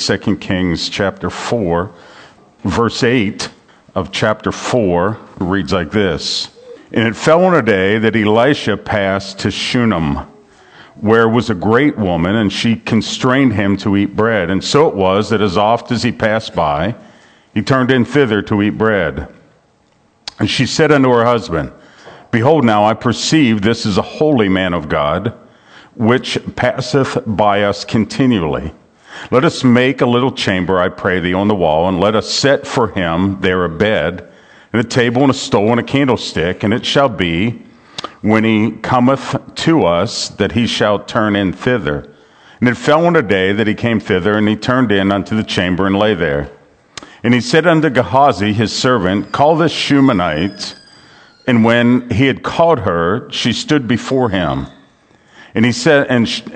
2 Kings chapter 4, verse 8 of chapter 4 reads like this. And it fell on a day that Elisha passed to Shunem, where was a great woman, and she constrained him to eat bread. And so it was that as oft as he passed by, he turned in thither to eat bread. And she said unto her husband, Behold, now I perceive this is a holy man of God, which passeth by us continually. Let us make a little chamber, I pray thee, on the wall, and let us set for him there a bed, and a table, and a stool, and a candlestick. And it shall be, when he cometh to us, that he shall turn in thither. And it fell on a day that he came thither, and he turned in unto the chamber, and lay there. And he said unto Gehazi his servant, Call this Shunammite. And when he had called her, she stood before him. And he said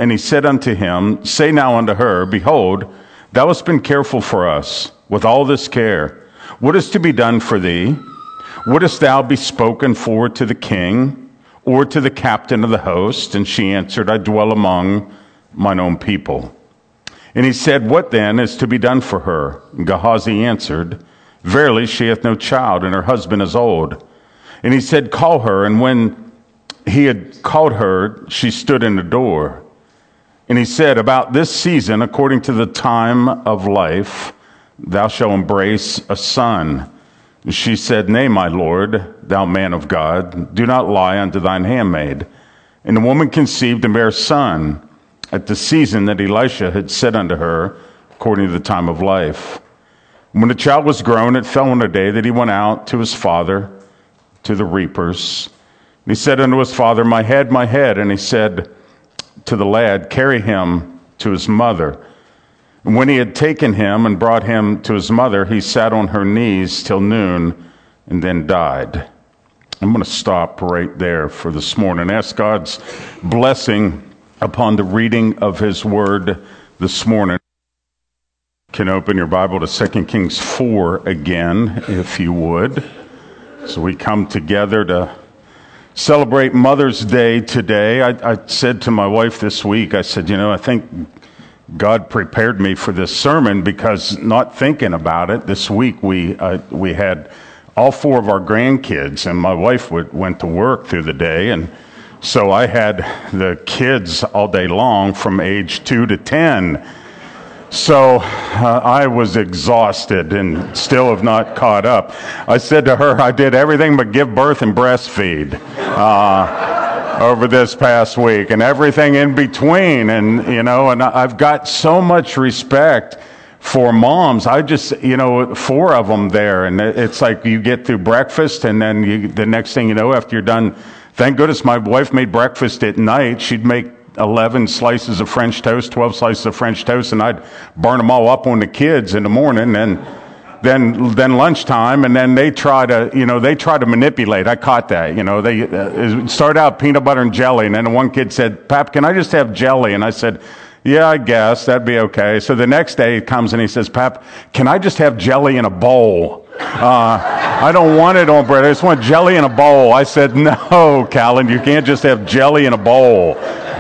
unto him, Say now unto her, Behold, thou hast been careful for us with all this care. What is to be done for thee? Wouldest thou be spoken for to the king, or to the captain of the host? And she answered, I dwell among mine own people. And he said, What then is to be done for her? And Gehazi answered, Verily she hath no child, and her husband is old. And he said, Call her. And when he had called her, she stood in the door. And he said, About this season, according to the time of life, thou shalt embrace a son. And she said, Nay, my lord, thou man of God, do not lie unto thine handmaid. And the woman conceived and bare a son at the season that Elisha had said unto her, according to the time of life. When the child was grown, it fell on a day that he went out to his father, to the reapers. And he said unto his father, My head, my head. And he said to the lad, Carry him to his mother. And when he had taken him and brought him to his mother, he sat on her knees till noon and then died. I'm going to stop right there for this morning. Ask God's blessing upon the reading of his word this morning. You can open your Bible to 2 Kings 4 again, if you would. So we come together to celebrate Mother's Day today. I said to my wife this week, I said, I think God prepared me for this sermon, because not thinking about it, this week we had all four of our grandkids, and my wife went to work through the day, and so I had the kids all day long from age 2 to 10. So I was exhausted and still have not caught up. I said to her, I did everything but give birth and breastfeed over this past week, and everything in between. And, and I've got so much respect for moms. I just, four of them there, and it's like you get through breakfast, and then the next thing you know, after you're done, thank goodness my wife made breakfast at night. She'd make 11 slices of French toast, 12 slices of French toast, and I'd burn them all up on the kids in the morning, and then lunchtime, and then they try to manipulate. I caught that. They start out peanut butter and jelly, and then one kid said, Pap, can I just have jelly? And I said, yeah, I guess that'd be okay. So the next day he comes and he says, Pap, can I just have jelly in a bowl? I don't want it on bread. I just want jelly in a bowl. I said, no, Callan, you can't just have jelly in a bowl.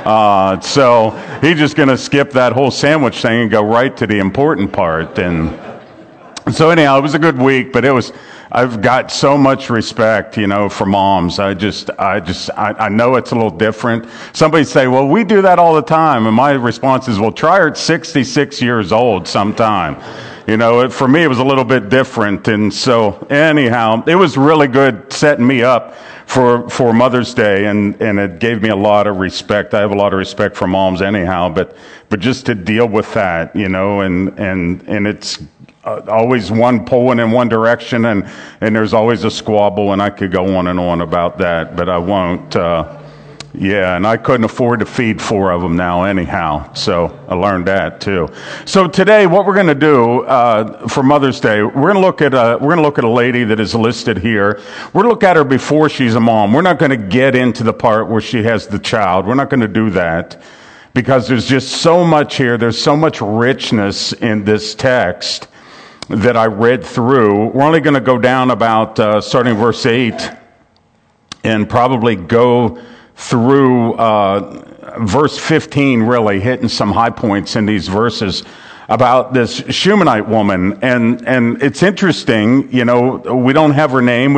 So he's just going to skip that whole sandwich thing and go right to the important part. And so anyhow, it was a good week, but I've got so much respect, for moms. I know it's a little different. Somebody say, well, we do that all the time. And my response is, well, try her at 66 years old sometime. For me, it was a little bit different. And so anyhow, it was really good setting me up for Mother's Day. And it gave me a lot of respect. I have a lot of respect for moms anyhow, but just to deal with that, and it's always one pulling in one direction, and there's always a squabble, and I could go on and on about that, but I won't. And I couldn't afford to feed four of them now anyhow, so I learned that too. So today, what we're going to do for Mother's Day, we're going to look at a lady that is listed here. We're going to look at her before she's a mom. We're not going to get into the part where she has the child. We're not going to do that, because there's just so much here. There's so much richness in this text that I read through. We're only going to go down about starting verse 8 and probably go through verse 15, really hitting some high points in these verses. about this Shunammite woman. And it's interesting, we don't have her name,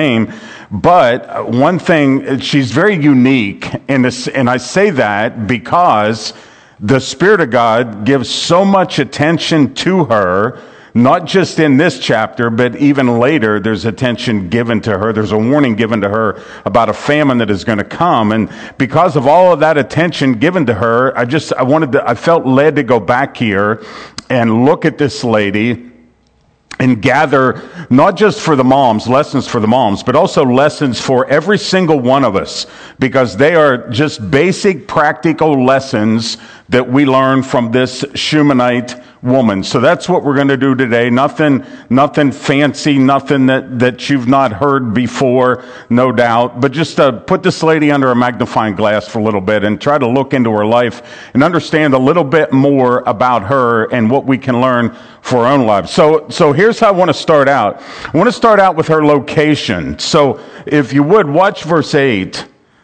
but one thing, she's very unique. And I say that because the Spirit of God gives so much attention to her, not just in this chapter, but even later, there's attention given to her. There's a warning given to her about a famine that is going to come. And because of all of that attention given to her, I felt led to go back here and look at this lady and gather, not just for the moms, lessons for the moms, but also lessons for every single one of us, because they are just basic practical lessons that we learn from this Shunammite woman. So that's what we're going to do today. Nothing fancy, nothing that you've not heard before, no doubt, but just put this lady under a magnifying glass for a little bit and try to look into her life and understand a little bit more about her and what we can learn for our own lives. So here's how I want to start out. I want to start out with her location. So if you would, watch verse 8.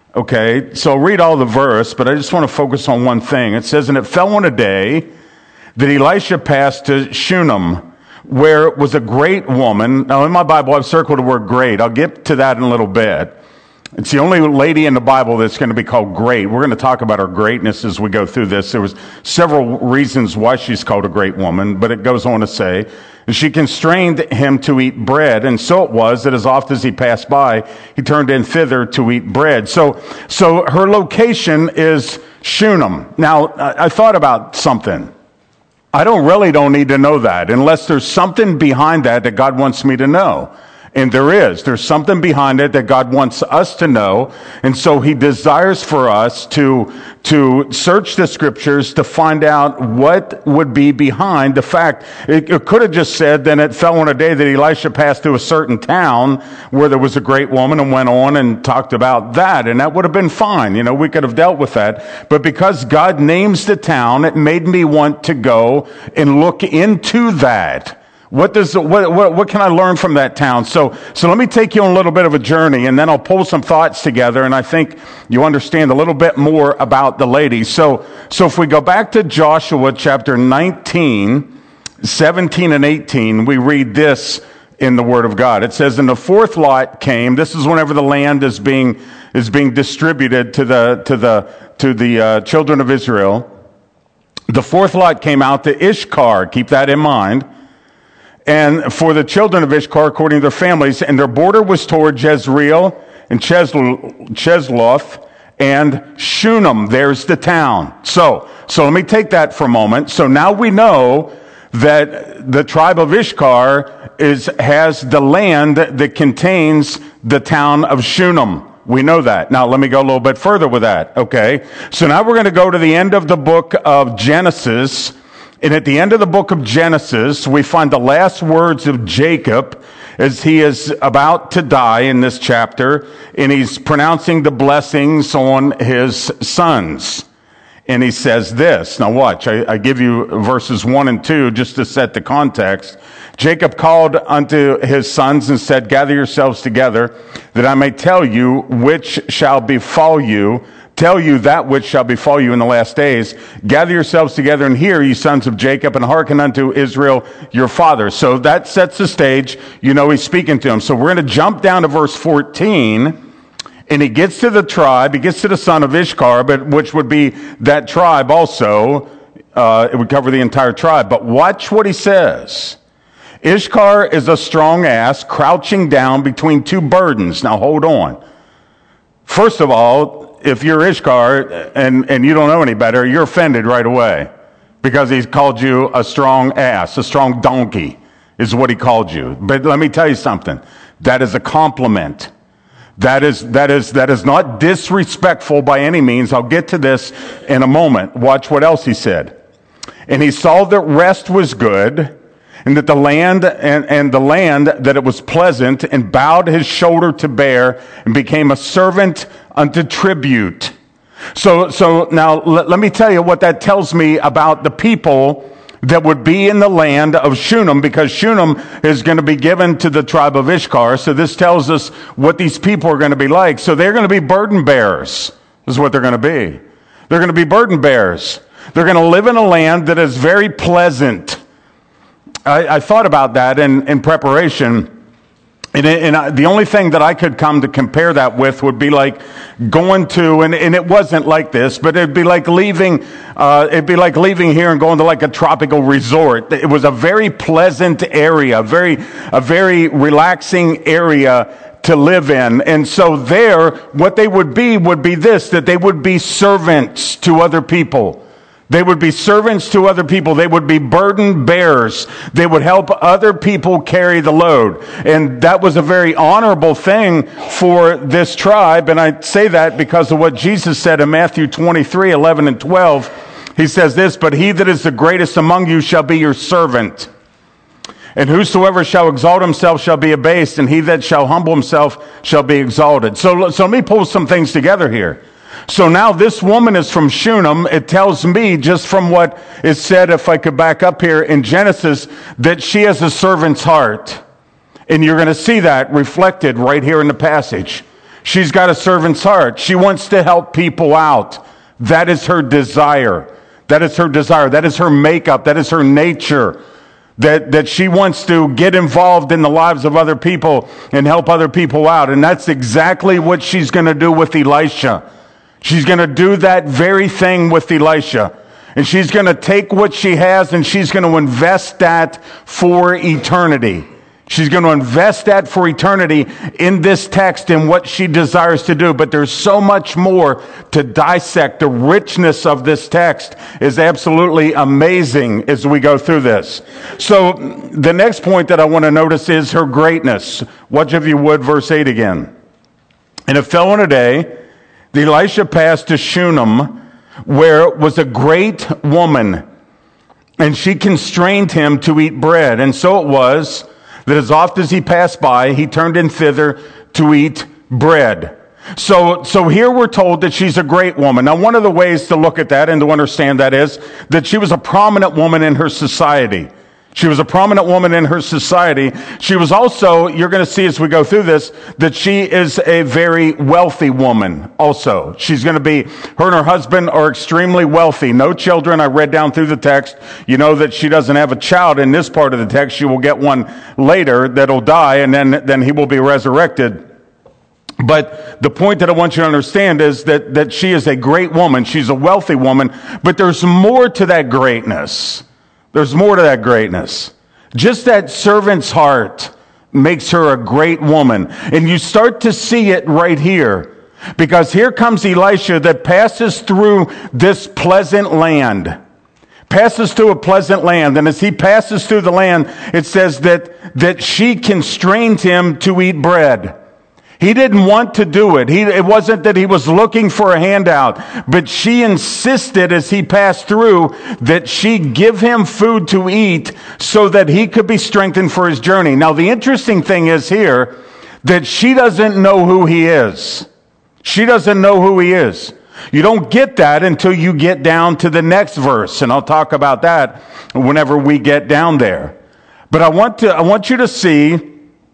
Okay, so I'll read all the verse, but I just want to focus on one thing. It says, "And it fell on a day that Elisha passed to Shunem, where was a great woman." Now in my Bible, I've circled the word great. I'll get to that in a little bit. It's the only lady in the Bible that's going to be called great. We're going to talk about her greatness as we go through this. There was several reasons why she's called a great woman, but it goes on to say, "And she constrained him to eat bread, and so it was that as often as he passed by, he turned in thither to eat bread." So her location is Shunem. Now, I thought about something. I don't need to know that unless there's something behind that God wants me to know. And there's something behind it that God wants us to know. And so he desires for us to search the scriptures to find out what would be behind the fact. It could have just said, "Then it fell on a day that Elisha passed through a certain town where there was a great woman," and went on and talked about that. And that would have been fine. We could have dealt with that. But because God names the town, it made me want to go and look into that. What can I learn from that town? So let me take you on a little bit of a journey, and then I'll pull some thoughts together, and I think you understand a little bit more about the lady. So if we go back to Joshua chapter 19, 17 and 18, we read this in the Word of God. It says, "And the fourth lot came." This is whenever the land is being distributed to the children of Israel. "The fourth lot came out to Ishkar." Keep that in mind. "And for the children of Ishkar, according to their families, and their border was toward Jezreel and Chesloth and Shunem." There's the town. So let me take that for a moment. So now we know that the tribe of Ishkar has the land that contains the town of Shunem. We know that. Now let me go a little bit further with that. Okay. So now we're going to go to the end of the book of Genesis. And at the end of the book of Genesis, we find the last words of Jacob as he is about to die in this chapter, and he's pronouncing the blessings on his sons. And he says this. Now watch, I give you verses 1 and 2 just to set the context. "Jacob called unto his sons and said, Gather yourselves together, that I may tell you which shall befall you. Tell you that which shall befall you in the last days. Gather yourselves together and hear, ye sons of Jacob, and hearken unto Israel your father." So that sets the stage. He's speaking to him. So we're going to jump down to verse 14, and he gets to the tribe. He gets to the son of Ishkar, but which would be that tribe also. It would cover the entire tribe. But watch what he says. "Ishkar is a strong ass, crouching down between two burdens." Now hold on. First of all, if you're Ishkar and you don't know any better, you're offended right away because he's called you a strong ass, a strong donkey is what he called you. But let me tell you something. That is a compliment. That is not disrespectful by any means. I'll get to this in a moment. Watch what else he said. "And he saw that rest was good, and that the land that it was pleasant, and bowed his shoulder to bear, and became a servant unto tribute." So now let me tell you what that tells me about the people that would be in the land of Shunem, because Shunem is going to be given to the tribe of Ishkar. So this tells us what these people are going to be like. So they're going to be burden bearers, is what they're going to be. They're going to be burden bearers. They're going to live in a land that is very pleasant. I thought about that in preparation. And the only thing that I could come to compare that with would be like going to, and it wasn't like this, but it'd be like leaving here and going to like a tropical resort. It was a very pleasant area, a very relaxing area to live in. And so there, what they would be this, that they would be servants to other people. They would be servants to other people. They would be burden bearers. They would help other people carry the load. And that was a very honorable thing for this tribe. And I say that because of what Jesus said in Matthew 23, 11 and 12. He says this, "But he that is the greatest among you shall be your servant. And whosoever shall exalt himself shall be abased, and he that shall humble himself shall be exalted." So let me pull some things together here. So now this woman is from Shunem. It tells me, just from what is said, if I could back up here in Genesis, that she has a servant's heart. And you're going to see that reflected right here in the passage. She's got a servant's heart. She wants to help people out. That is her desire. That is her desire. That is her makeup. That is her nature. That she wants to get involved in the lives of other people and help other people out. And that's exactly what she's going to do with Elisha. She's going to do that very thing with Elisha. And she's going to take what she has and she's going to invest that for eternity. She's going to invest that for eternity in this text and what she desires to do. But there's so much more to dissect. The richness of this text is absolutely amazing as we go through this. So the next point that I want to notice is her greatness. Watch, if you would, verse 8 again. "And it fell on a day, Elisha passed to Shunem, where was a great woman, and she constrained him to eat bread. And so it was that as oft as he passed by, he turned in thither to eat bread." So here we're told that she's a great woman. Now, one of the ways to look at that and to understand that is that she was a prominent woman in her society. She was a prominent woman in her society. She was also, you're going to see as we go through this, that she is a very wealthy woman also. She's going to be, her and her husband are extremely wealthy. No children. I read down through the text. You know that she doesn't have a child in this part of the text. She will get one later that'll die, and then he will be resurrected. But the point that I want you to understand is that she is a great woman. She's a wealthy woman, but there's more to that greatness. There's more to that greatness. Just that servant's heart makes her a great woman. And you start to see it right here. Because here comes Elisha that passes through this pleasant land. Passes through a pleasant land. And as he passes through the land, it says that she constrained him to eat bread. He didn't want to do it. It wasn't that he was looking for a handout, but she insisted as he passed through that she give him food to eat so that he could be strengthened for his journey. Now, the interesting thing is here that she doesn't know who he is. She doesn't know who he is. You don't get that until you get down to the next verse, and I'll talk about that whenever we get down there. But I want you to see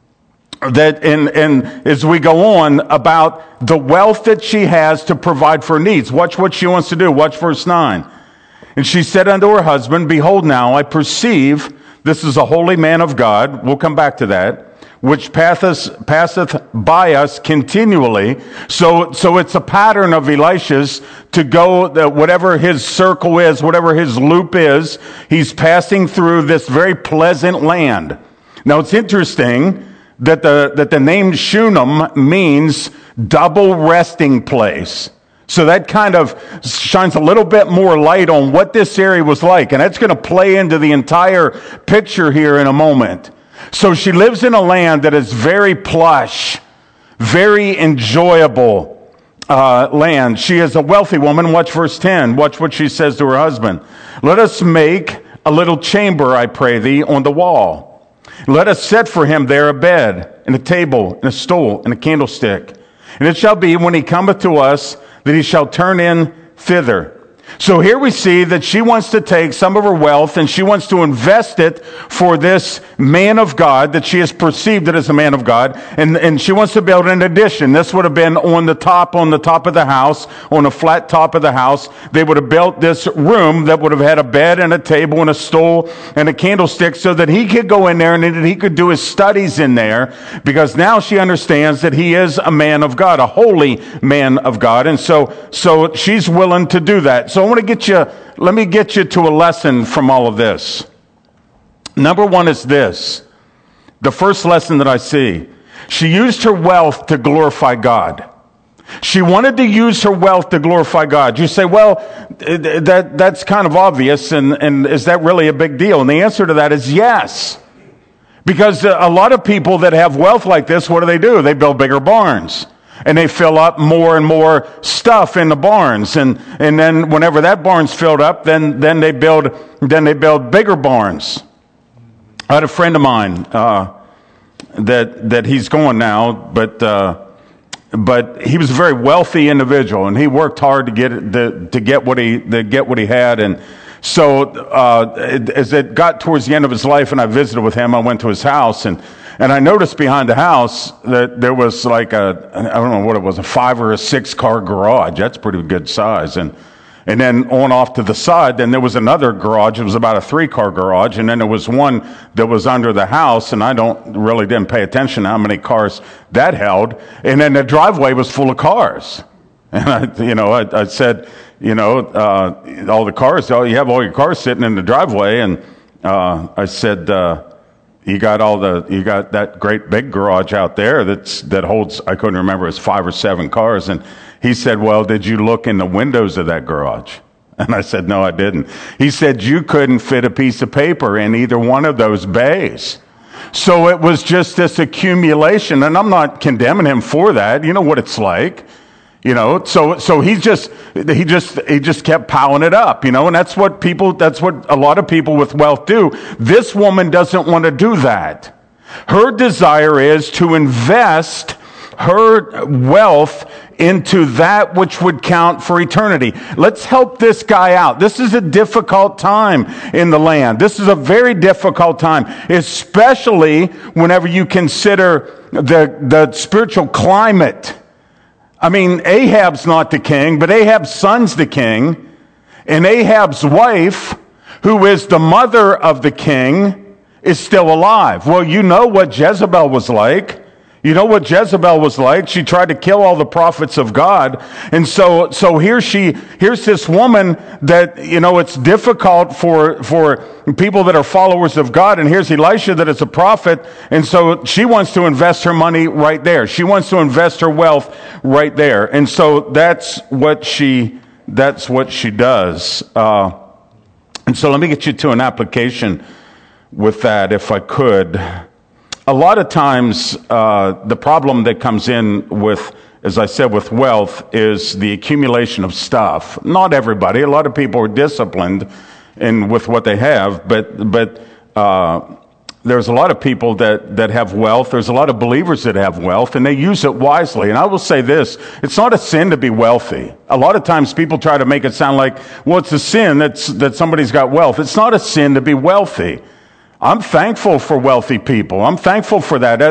that and as we go on about the wealth that she has to provide for needs. Watch what she wants to do. Watch verse 9. "And she said unto her husband, Behold now, I perceive this is a holy man of God." We'll come back to that. "Which passeth by us continually." So it's a pattern of Elisha's to go, whatever his circle is, whatever his loop is, he's passing through this very pleasant land. Now it's interesting that the name Shunem means double resting place. So that kind of shines a little bit more light on what this area was like. And that's going to play into the entire picture here in a moment. So she lives in a land that is very plush, very enjoyable land. She is a wealthy woman. Watch verse 10. Watch what she says to her husband. "Let us make a little chamber, I pray thee, on the wall. Let us set for him there a bed, and a table, and a stool, and a candlestick. And it shall be, when he cometh to us, that he shall turn in thither." So here we see that she wants to take some of her wealth and she wants to invest it for this man of God, that she has perceived it as a man of God, and she wants to build an addition. This would have been on the top of the house, on a flat top of the house. They would have built this room that would have had a bed and a table and a stool and a candlestick so that he could go in there and that he could do his studies in there, because now she understands that he is a man of God, a holy man of God. And so she's willing to do that. So let me get you to a lesson from all of this. Number one is this. The first lesson that I see, she used her wealth to glorify God. She wanted to use her wealth to glorify God. You say, well, that's kind of obvious, and is that really a big deal? And the answer to that is yes. Because a lot of people that have wealth like this, what do? They build bigger barns. And they fill up more and more stuff in the barns, and then whenever that barn's filled up, then they build bigger barns. I had a friend of mine that he's gone now, but he was a very wealthy individual, and he worked hard to get what he had. And so as it got towards the end of his life, and I visited with him, I went to his house, and I noticed behind the house that there was like I don't know what it was, a 5 or a 6 car garage. That's pretty good size. And then on off to the side, then there was another garage. It was about a 3-car garage. And then there was one that was under the house, and I didn't pay attention to how many cars that held. And then the driveway was full of cars. And I said, all the cars, you have all your cars sitting in the driveway. And I said, you got that great big garage out there that holds, I couldn't remember, it's 5 or 7 cars. And he said, well, did you look in the windows of that garage? And I said, no, I didn't. He said, you couldn't fit a piece of paper in either one of those bays. So it was just this accumulation, and I'm not condemning him for that. You know what it's like. So he just kept piling it up, and that's what a lot of people with wealth do. This woman doesn't want to do that. Her desire is to invest her wealth into that which would count for eternity. Let's help this guy out. This is a difficult time in the land. This is a very difficult time, especially whenever you consider the spiritual climate. I mean, Ahab's not the king, but Ahab's son's the king. And Ahab's wife, who is the mother of the king, is still alive. Well, you know what Jezebel was like. She tried to kill all the prophets of God. And so here's this woman that, it's difficult for people that are followers of God. And here's Elisha that is a prophet. And so she wants to invest her money right there. She wants to invest her wealth right there. And so that's what she does. And so let me get you to an application with that, if I could. A lot of times, the problem that comes in with, as I said, with wealth is the accumulation of stuff. Not everybody. A lot of people are disciplined with what they have, but there's a lot of people that have wealth. There's a lot of believers that have wealth, and they use it wisely. And I will say this, it's not a sin to be wealthy. A lot of times people try to make it sound like, well, it's a sin that somebody's got wealth. It's not a sin to be wealthy. I'm thankful for wealthy people. I'm thankful for that.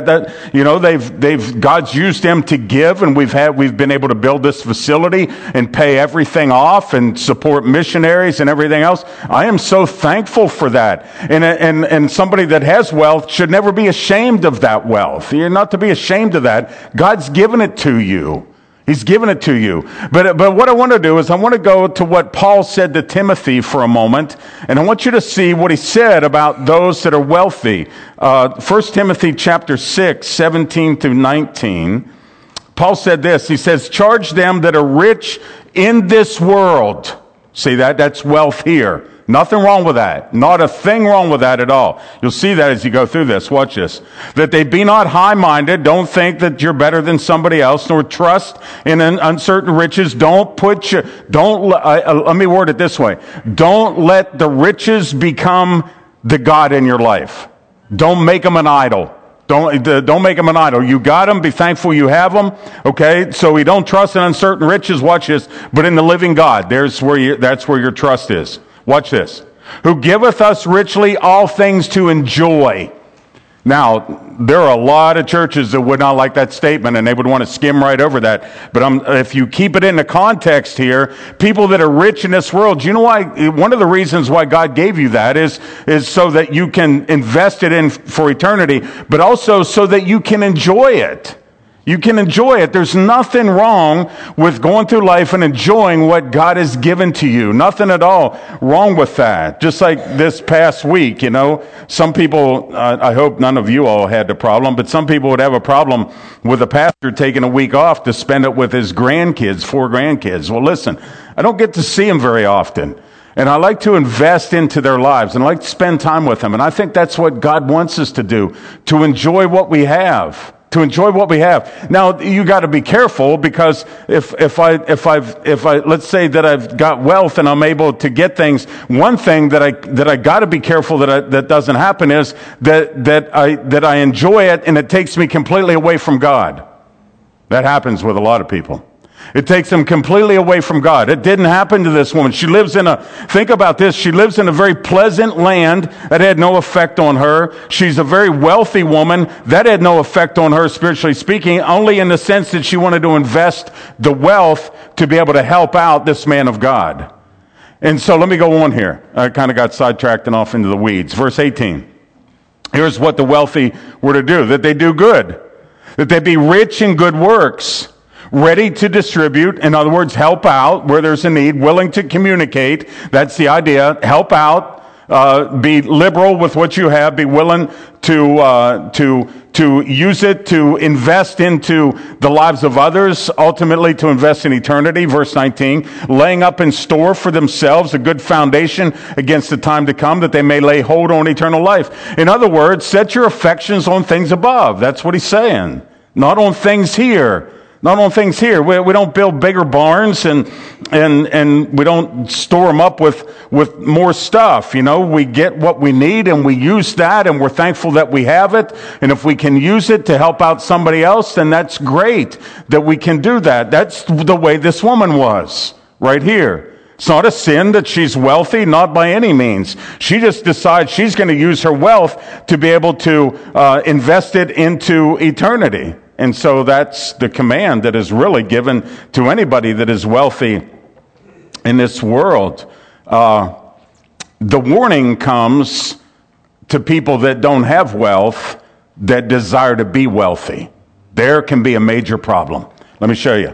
God's used them to give, and we've been able to build this facility and pay everything off and support missionaries and everything else. I am so thankful for that. And somebody that has wealth should never be ashamed of that wealth. You're not to be ashamed of that. God's given it to you. He's given it to you. But what I want to do is I want to go to what Paul said to Timothy for a moment, and I want you to see what he said about those that are wealthy. 1 Timothy chapter 6, 17 through 19. Paul said this. He says, charge them that are rich in this world. See that's wealth here. Nothing wrong with that. Not a thing wrong with that at all. You'll see that as you go through this. Watch this. That they be not high-minded. Don't think that you're better than somebody else, nor trust in uncertain riches. Let me word it this way. Don't let the riches become the God in your life. Don't make them an idol. Don't make them an idol. You got them, be thankful you have them. Okay, so we don't trust in uncertain riches. Watch this. But in the living God, that's where your trust is. Watch this. Who giveth us richly all things to enjoy. Now, there are a lot of churches that would not like that statement, and they would want to skim right over that. But if you keep it in the context here, people that are rich in this world, you know why? One of the reasons why God gave you that is so that you can invest it in for eternity, but also so that you can enjoy it. You can enjoy it. There's nothing wrong with going through life and enjoying what God has given to you. Nothing at all wrong with that. Just like this past week, some people, I hope none of you all had the problem, but some people would have a problem with a pastor taking a week off to spend it with his grandkids, 4 grandkids. Well, listen, I don't get to see them very often. And I like to invest into their lives, and I like to spend time with them. And I think that's what God wants us to do, to enjoy what we have. To enjoy what we have. Now, you got to be careful, because if I let's say that I've got wealth and I'm able to get things, one thing that I got to be careful that doesn't happen is that I enjoy it and it takes me completely away from God. That happens with a lot of people. It takes them completely away from God. It didn't happen to this woman. Think about this, she lives in a very pleasant land. That had no effect on her. She's a very wealthy woman. That had no effect on her, spiritually speaking, only in the sense that she wanted to invest the wealth to be able to help out this man of God. And so let me go on here. I kind of got sidetracked and off into the weeds. Verse 18. Here's what the wealthy were to do. That they do good. That they be rich in good works. Ready to distribute, in other words, help out where there's a need, willing to communicate. That's the idea. Help out, be liberal with what you have, be willing to use it to invest into the lives of others, ultimately to invest in eternity. Verse 19, laying up in store for themselves a good foundation against the time to come, that they may lay hold on eternal life. In other words, set your affections on things above. That's what he's saying. Not on things here. Not on things here. We don't build bigger barns and we don't store them up with more stuff. We get what we need and we use that, and we're thankful that we have it. And if we can use it to help out somebody else, then that's great that we can do that. That's the way this woman was right here. It's not a sin that she's wealthy, not by any means. She just decides she's going to use her wealth to be able to invest it into eternity. And so that's the command that is really given to anybody that is wealthy in this world. The warning comes to people that don't have wealth, that desire to be wealthy. There can be a major problem. Let me show you.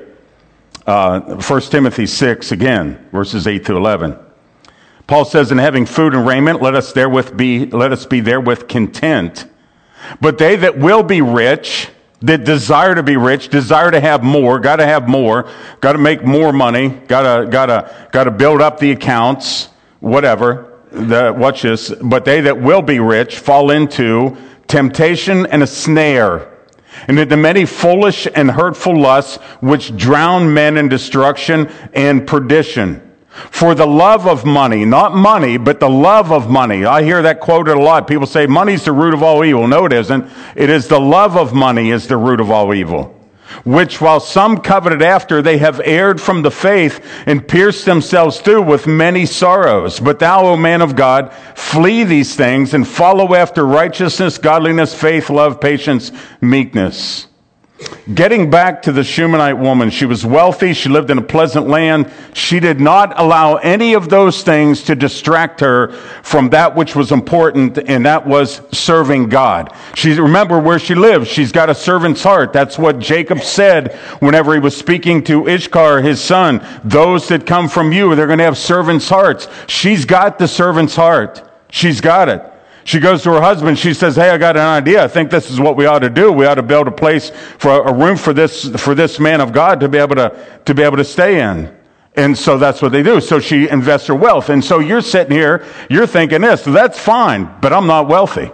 1 Timothy 6, again, verses 8 to 11. Paul says, in having food and raiment, let us be therewith content. But they that will be rich, that desire to be rich, desire to have more, got to make more money, got to build up the accounts, whatever. Watch this. But they that will be rich fall into temptation and a snare, and into many foolish and hurtful lusts, which drown men in destruction and perdition. For the love of money, not money, but the love of money. I hear that quoted a lot. People say money's the root of all evil. No, it isn't. It is the love of money is the root of all evil. Which while some coveted after, they have erred from the faith and pierced themselves through with many sorrows. But thou, O man of God, flee these things and follow after righteousness, godliness, faith, love, patience, meekness. Getting back to the Shunammite woman, she was wealthy, she lived in a pleasant land. She did not allow any of those things to distract her from that which was important, and that was serving God. Remember where she lives. She's got a servant's heart. That's what Jacob said whenever he was speaking to Ishkar, his son. Those that come from you, they're going to have servants' hearts. She's got the servant's heart. She's got it. She goes to her husband. She says, hey, I got an idea. I think this is what we ought to do. We ought to build a place for a room for this man of God to be able to stay in. And so that's what they do. So she invests her wealth. And so you're sitting here, you're thinking this, that's fine, but I'm not wealthy.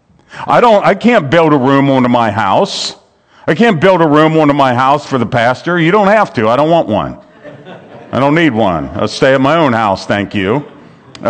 I can't build a room onto my house. I can't build a room onto my house for the pastor. You don't have to. I don't want one. I don't need one. I'll stay at my own house, thank you.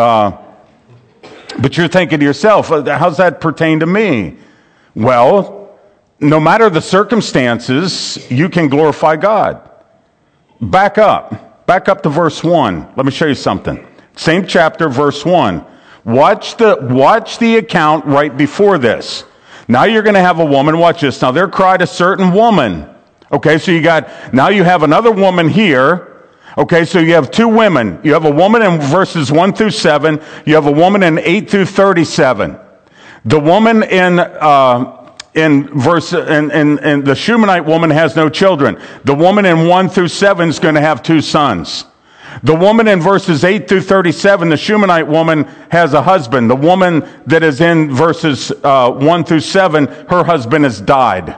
But you're thinking to yourself, how's that pertain to me? Well, no matter the circumstances, you can glorify God. Back up to verse 1. Let me show you something. Same chapter, verse 1. Watch the account right before this. Now you're going to have a woman, watch this. Now there cried a certain woman. Okay, so now you have another woman here. Okay, so you have two women. You have a woman in verses 1 through 7. You have a woman in 8 through 37. The woman in the Shunammite woman has no children. The woman in 1 through 7 is going to have two sons. The woman in verses 8 through 37, the Shunammite woman has a husband. The woman that is in verses 1 through 7, her husband has died.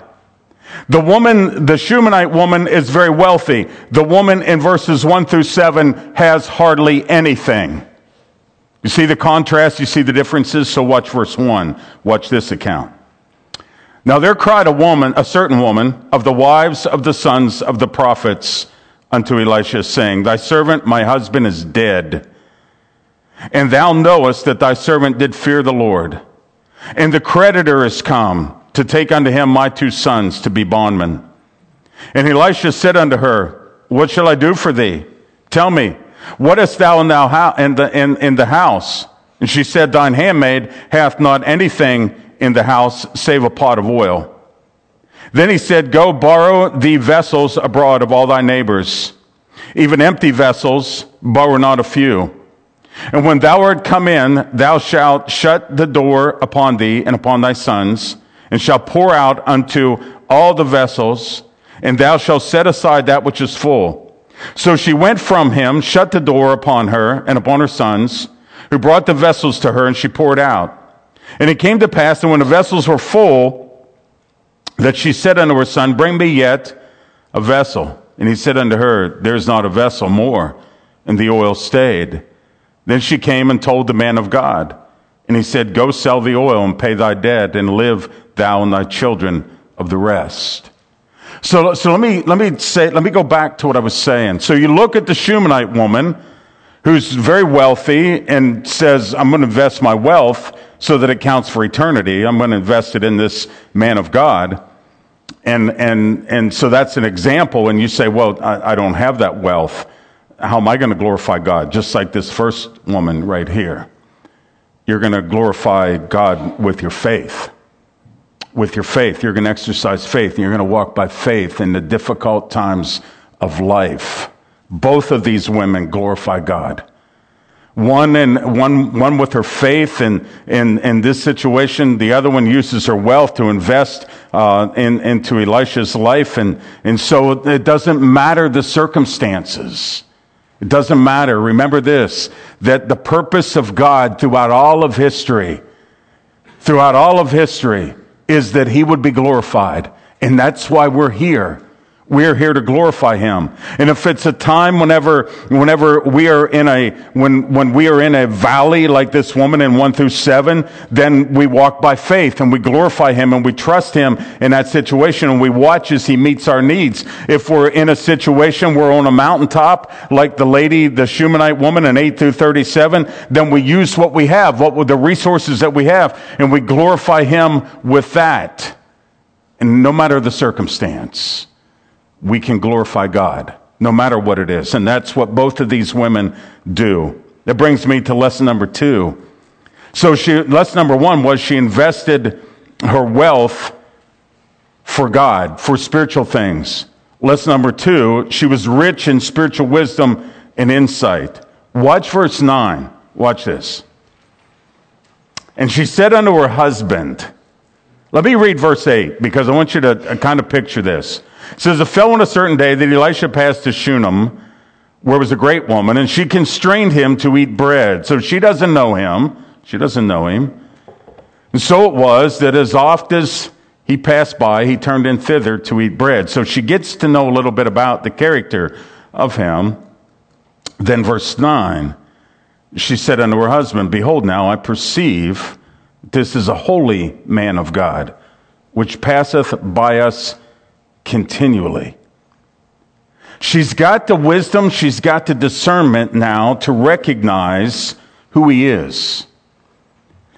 The Shunammite woman is very wealthy. The woman in verses 1 through 7 has hardly anything. You see the contrast? You see the differences? So watch verse 1. Watch this account. Now there cried a certain woman of the wives of the sons of the prophets unto Elisha, saying, Thy servant, my husband, is dead. And thou knowest that thy servant did fear the Lord. And the creditor is come to take unto him my two sons to be bondmen. And Elisha said unto her, What shall I do for thee? Tell me, what hast thou in the house? And she said, Thine handmaid hath not anything in the house save a pot of oil. Then he said, Go borrow thee vessels abroad of all thy neighbors, even empty vessels, borrow not a few. And when thou art come in, thou shalt shut the door upon thee and upon thy sons, and shalt pour out unto all the vessels, and thou shalt set aside that which is full. So she went from him, shut the door upon her and upon her sons, who brought the vessels to her, and she poured out. And it came to pass that when the vessels were full, that she said unto her son, Bring me yet a vessel. And he said unto her, There is not a vessel more. And the oil stayed. Then she came and told the man of God. And he said, Go sell the oil and pay thy debt, and live thou and thy children of the rest. So let me go back to what I was saying. So you look at the Shunammite woman, who's very wealthy and says, I'm going to invest my wealth so that it counts for eternity. I'm going to invest it in this man of God. And so that's an example. And you say, well, I don't have that wealth. How am I going to glorify God? Just like this first woman right here. You're going to glorify God with your faith. With your faith. You're going to exercise faith. And you're going to walk by faith in the difficult times of life. Both of these women glorify God. One with her faith in this situation. The other one uses her wealth to invest into Elisha's life. And so it doesn't matter the circumstances. It doesn't matter. Remember this, that the purpose of God throughout all of history is that he would be glorified. And that's why we're here. We're here to glorify him. And if it's a time whenever we are when we are in a valley like this woman in 1 through 7, then we walk by faith and we glorify him and we trust him in that situation and we watch as he meets our needs. If we're in a situation, we're on a mountaintop like the Shunammite woman in 8 through 37, then we use what we have, the resources that we have, and we glorify him with that. And no matter the circumstance, we can glorify God, no matter what it is. And that's what both of these women do. That brings me to lesson number 2. So lesson number 1 was she invested her wealth for God, for spiritual things. Lesson number 2, she was rich in spiritual wisdom and insight. Watch verse 9. Watch this. And she said unto her husband, let me read verse 8 because I want you to kind of picture this. It says, it fell on a certain day that Elisha passed to Shunem, where was a great woman, and she constrained him to eat bread. So she doesn't know him. She doesn't know him. And so it was that as oft as he passed by, he turned in thither to eat bread. So she gets to know a little bit about the character of him. Then verse 9, she said unto her husband, Behold, now I perceive this is a holy man of God, which passeth by us continually. She's got the wisdom, she's got the discernment now to recognize who he is.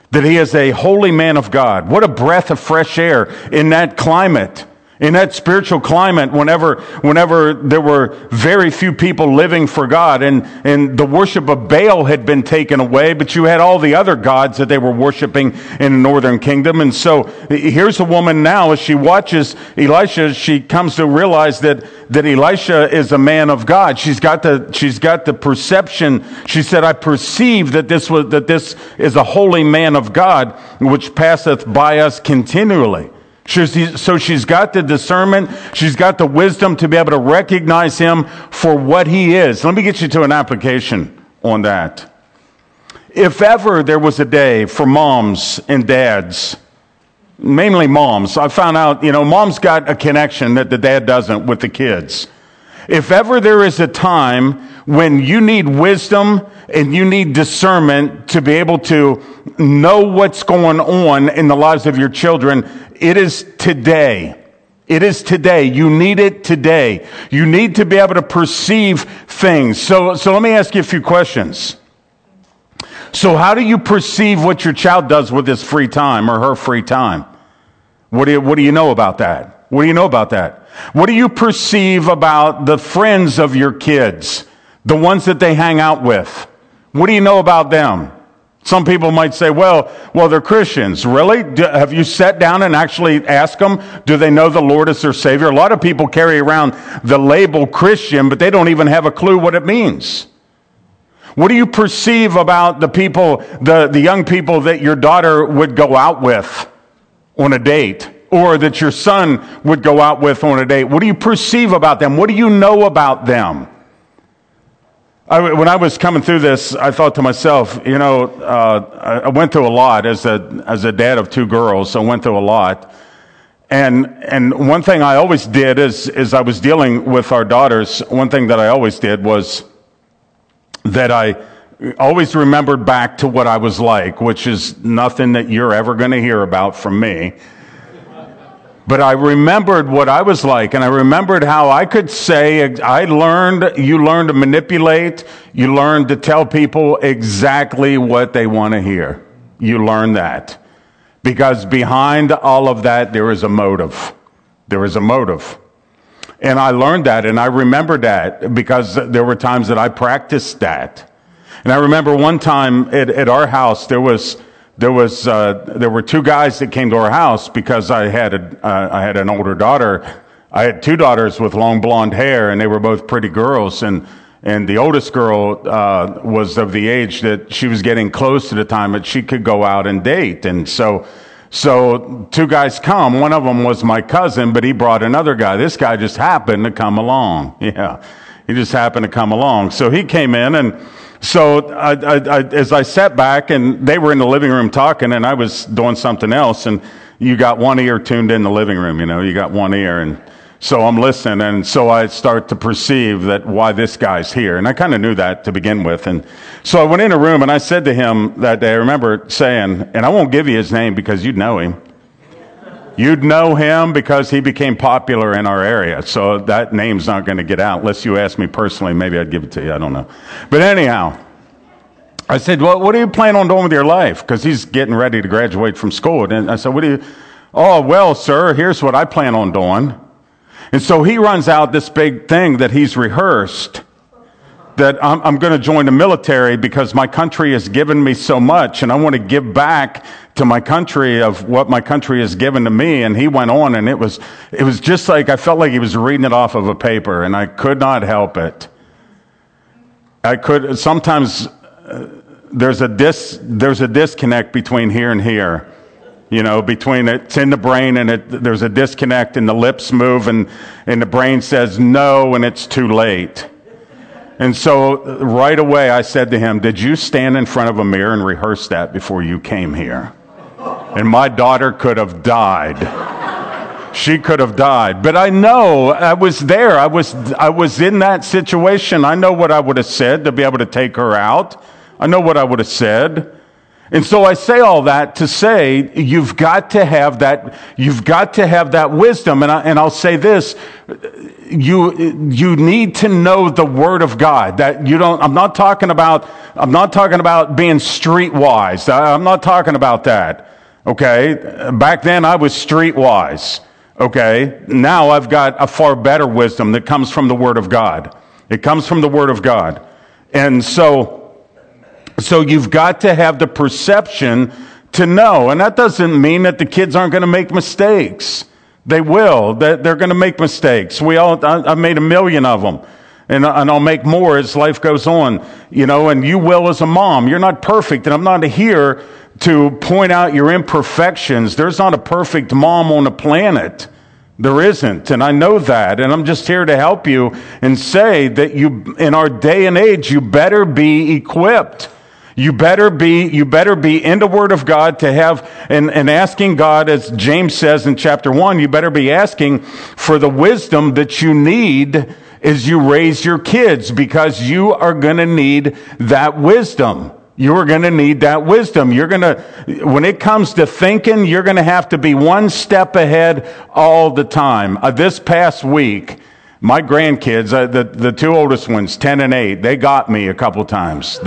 that he is a holy man of God. What a breath of fresh air in that climate, in that spiritual climate, whenever there were very few people living for God, and the worship of Baal had been taken away, but you had all the other gods that they were worshiping in the northern kingdom. And so here's a woman now, as she watches Elisha, she comes to realize that Elisha is a man of God. She's got the perception. She said, I perceive that this is a holy man of God, which passeth by us continually. So she's got the discernment, she's got the wisdom to be able to recognize him for what he is. Let me get you to an application on that. If ever there was a day for moms and dads, mainly moms, I found out, mom's got a connection that the dad doesn't with the kids. If ever there is a time when you need wisdom and you need discernment to be able to know what's going on in the lives of your children, it is today. It is today. You need it today. You need to be able to perceive things. So let me ask you a few questions. So how do you perceive what your child does with his free time or her free time? What do you know about that? What do you know about that? What do you perceive about the friends of your kids? The ones that they hang out with? What do you know about them? Some people might say, well, they're Christians. Really? Have you sat down and actually asked them, do they know the Lord as their Savior? A lot of people carry around the label Christian, but they don't even have a clue what it means. What do you perceive about the people, the young people that your daughter would go out with on a date, or that your son would go out with on a date? What do you perceive about them? What do you know about them? When I was coming through this, I thought to myself, I went through a lot as a dad of two girls. I went through a lot, and one thing I always did is I was dealing with our daughters. One thing that I always did was that I always remembered back to what I was like, which is nothing that you're ever going to hear about from me. But I remembered what I was like, and I remembered how I could say, you learned to manipulate, you learned to tell people exactly what they want to hear. You learn that. Because behind all of that, there is a motive. There is a motive. And I learned that, and I remembered that, because there were times that I practiced that. And I remember one time at our house, there were two guys that came to our house because I had an older daughter. I had two daughters with long blonde hair, and they were both pretty girls. And the oldest girl was of the age that she was getting close to the time that she could go out and date. And so two guys come. One of them was my cousin, but he brought another guy. This guy just happened to come along. Yeah, he just happened to come along. So he came in, and so as I sat back, and they were in the living room talking, and I was doing something else, and you got one ear tuned in the living room, you got one ear, and so I'm listening, and so I start to perceive that why this guy's here, and I kind of knew that to begin with. And so I went in a room, and I said to him that day, I remember saying, and I won't give you his name because you'd know him. You'd know him because he became popular in our area. So that name's not going to get out. Unless you ask me personally, maybe I'd give it to you. I don't know. But anyhow, I said, well, what do you plan on doing with your life? Because he's getting ready to graduate from school. And I said, oh, well, sir, here's what I plan on doing. And so he runs out this big thing that he's rehearsed, that I'm going to join the military because my country has given me so much, and I want to give back to my country of what my country has given to me. And he went on, and it was just like, I felt like he was reading it off of a paper, and I could not help it. Sometimes there's a disconnect between here and here. Between it's in the brain, and there's a disconnect, and the lips move, and the brain says no, and it's too late. And so right away I said to him, did you stand in front of a mirror and rehearse that before you came here? And my daughter could have died. She could have died. But I know I was there. I was in that situation. I know what I would have said to be able to take her out. I know what I would have said. And so I say all that to say you've got to have that wisdom. And I'll say this, you need to know the Word of God. I'm not talking about being streetwise. I'm not talking about that. Okay? Back then I was streetwise. Okay? Now I've got a far better wisdom that comes from the Word of God. It comes from the Word of God. And so you've got to have the perception to know. And that doesn't mean that the kids aren't going to make mistakes. They will. They're going to make mistakes. I've made 1 million of them. And I'll make more as life goes on. And you will as a mom. You're not perfect. And I'm not here to point out your imperfections. There's not a perfect mom on the planet. There isn't, and I know that, and I'm just here to help you and say that in our day and age, you better be equipped. You better be in the Word of God to have, and asking God, as James says in chapter 1, you better be asking for the wisdom that you need as you raise your kids, because you are going to need that wisdom. You're going to need that wisdom. When it comes to thinking, you're going to have to be one step ahead all the time. This past week, my grandkids, the two oldest ones, 10 and 8, they got me a couple times.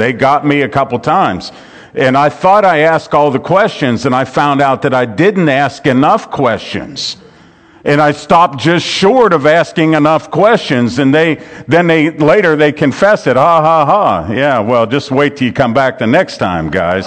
And I thought I asked all the questions, and I found out that I didn't ask enough questions. And I stopped just short of asking enough questions. And later they confess it. Ha, ha, ha. Yeah, well, just wait till you come back the next time, guys.